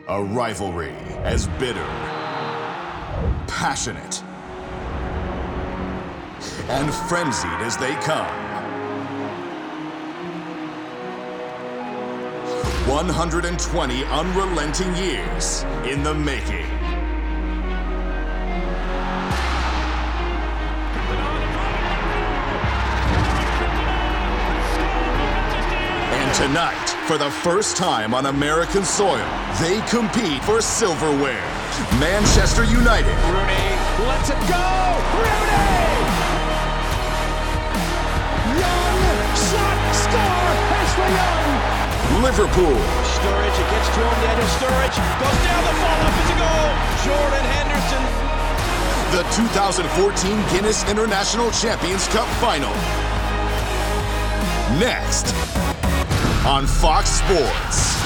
A rivalry as bitter, passionate, and frenzied as they come. 120 unrelenting years in the making. And tonight, for the first time on American soil, they compete for silverware. Manchester United. Rooney lets it go! Rooney! Young, shot, score! Ashley Young! Liverpool. Sturridge, it gets to him, Daniel Sturridge goes down, the follow-up is a goal! Jordan Henderson. The 2014 Guinness International Champions Cup Final. Next on Fox Sports.